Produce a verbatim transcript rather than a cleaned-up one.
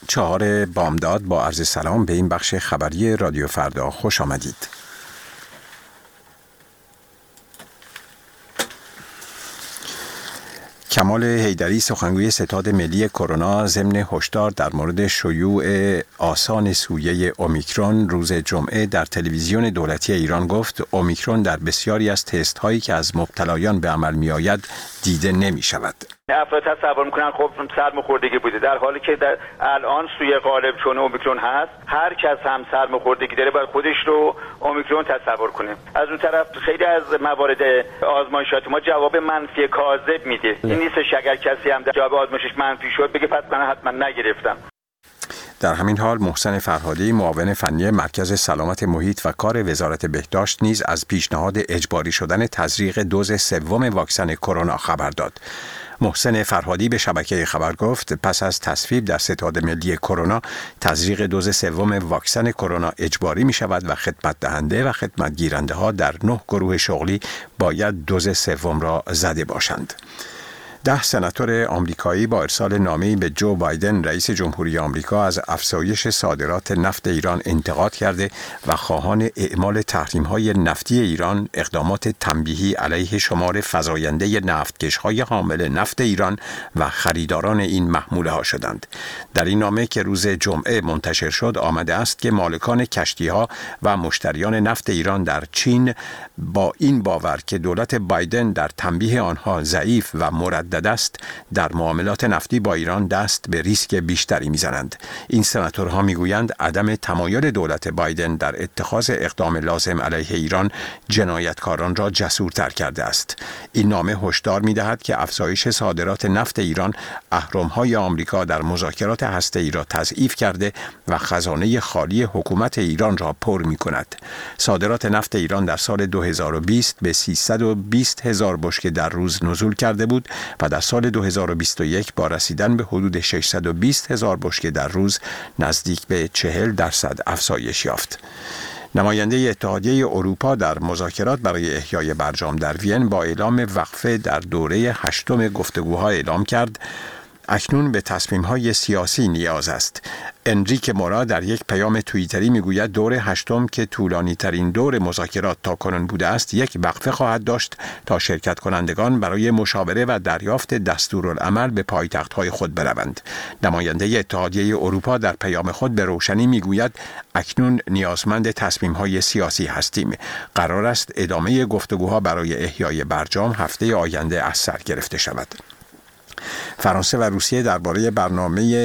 چهار بامداد با عرض سلام به این بخش خبری رادیو فردا خوش آمدید. کمال حیدری سخنگوی ستاد ملی کرونا ضمن هشدار در مورد شیوع آسان سویه اومیکرون روز جمعه در تلویزیون دولتی ایران گفت اومیکرون در بسیاری از تست هایی که از مبتلایان به عمل می آید دیده نمی شود. افراد تصور میکنن خب سرماخوردگی بوده، در حالی که در الان سوی غالب چون اومیکرون هست، هر کس هم سرماخوردگی داره باید خودش رو اومیکرون تصور کنه. از اون طرف خیلی از موارد آزمایشات ما جواب منفی کاذب میده. این نیستش اگر کسی هم جواب آزمایشش منفی شد بگه پس من حتما نگرفتم. در همین حال محسن فرهادی معاون فنی مرکز سلامت محیط و کار وزارت بهداشت نیز از پیشنهاد اجباری شدن تزریق دوز سوم واکسن کرونا خبر داد. محسن فرهادی به شبکه خبر گفت پس از تصویب در ستاد ملی کرونا تزریق دوز سوم واکسن کرونا اجباری می شود و خدمت دهنده و خدمت گیرنده ها در نه گروه شغلی باید دوز سوم را زده باشند. ده سناتور آمریکایی با ارسال نامه‌ای به جو بایدن رئیس جمهوری آمریکا از افزایش صادرات نفت ایران انتقاد کرده و خواهان اعمال تحریم‌های نفتی ایران، اقدامات تنبیهی علیه شمار فزاینده نفتکش‌های حامل نفت ایران و خریداران این محموله‌ها شدند. در این نامه که روز جمعه منتشر شد آمده است که مالکان کشتی‌ها و مشتریان نفت ایران در چین با این باور که دولت بایدن در تنبیه آنها ضعیف و مردد است در معاملات نفتی با ایران دست به ریسک بیشتری میزنند. این سناتورها میگویند عدم تمایل دولت بایدن در اتخاذ اقدام لازم علیه ایران جنایتکاران را جسورتر کرده است. این نامه هشدار میدهد که افزایش صادرات نفت ایران اهرم‌های آمریکا در مذاکرات هسته‌ای را تضعیف کرده و خزانه خالی حکومت ایران را پر می‌کند. صادرات نفت ایران در سال دو هزار و بیست به سیصد و بیست هزار بشکه در روز نزول کرده بود و در سال دو هزار و بیست و یک با رسیدن به حدود ششصد و بیست هزار بشکه در روز نزدیک به چهل درصد افزایش یافت. نماینده اتحادیه اروپا در مذاکرات برای احیای برجام در وین با اعلام وقفه در دوره هشتم گفتگوها اعلام کرد اکنون به تصمیم‌های سیاسی نیاز است. انریک مورا در یک پیام توییتری میگوید دور هشتم که طولانی‌ترین دور مذاکرات تاکنون بوده است یک وقفه خواهد داشت تا شرکت کنندگان برای مشاوره و دریافت دستورالعمل به پایتخت‌های خود بروند. نماینده اتحادیه اروپا در پیام خود به روشنی میگوید اکنون نیازمند تصمیم‌های سیاسی هستیم. قرار است ادامه گفتگوها برای احیای برجام هفته آینده از سر گرفته شود. فرانسه و روسیه درباره برنامه